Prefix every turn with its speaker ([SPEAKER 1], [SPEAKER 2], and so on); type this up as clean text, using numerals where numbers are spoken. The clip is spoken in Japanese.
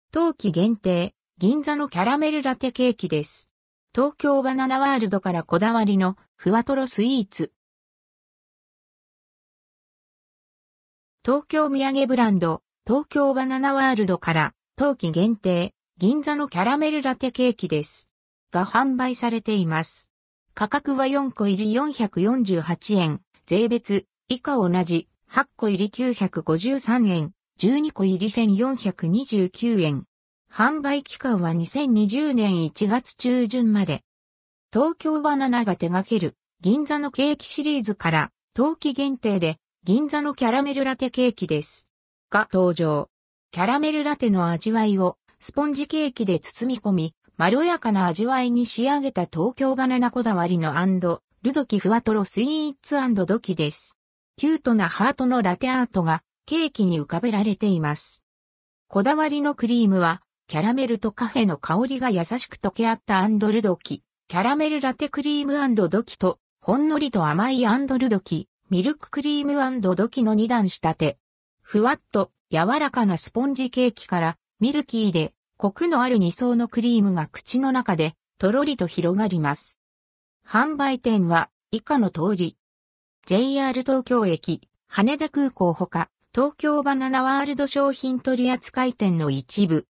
[SPEAKER 1] 冬季限定、銀座のキャラメルラテケーキです。東京バナナワールドからこだわりのふわとろスイーツ。東京土産ブランド、東京バナナワールドから冬季限定、銀座のキャラメルラテケーキです。が販売されています。価格は4個入り448円、税別、以下同じ、8個入り953円、12個入り1429円。販売期間は2020年1月中旬まで。東京バナナが手掛ける銀座のケーキシリーズから冬季限定で銀座のキャラメルラテケーキです。が登場。キャラメルラテの味わいをスポンジケーキで包み込み、まろやかな味わいに仕上げた東京バナナこだわりのルドキふわとろスイーツ&ドキです。キュートなハートのラテアートがケーキに浮かべられています。こだわりのクリームはキャラメルとカフェの香りが優しく溶け合ったルドキ、キャラメルラテクリーム&ドキと、ほんのりと甘いルドキ、ミルククリーム&ドキの2段仕立て。ふわっと柔らかなスポンジケーキからミルキーでコクのある2層のクリームが口の中でとろりと広がります。販売店は以下の通り。JR 東京駅、羽田空港ほか、東京バナナワールド商品取扱店の一部。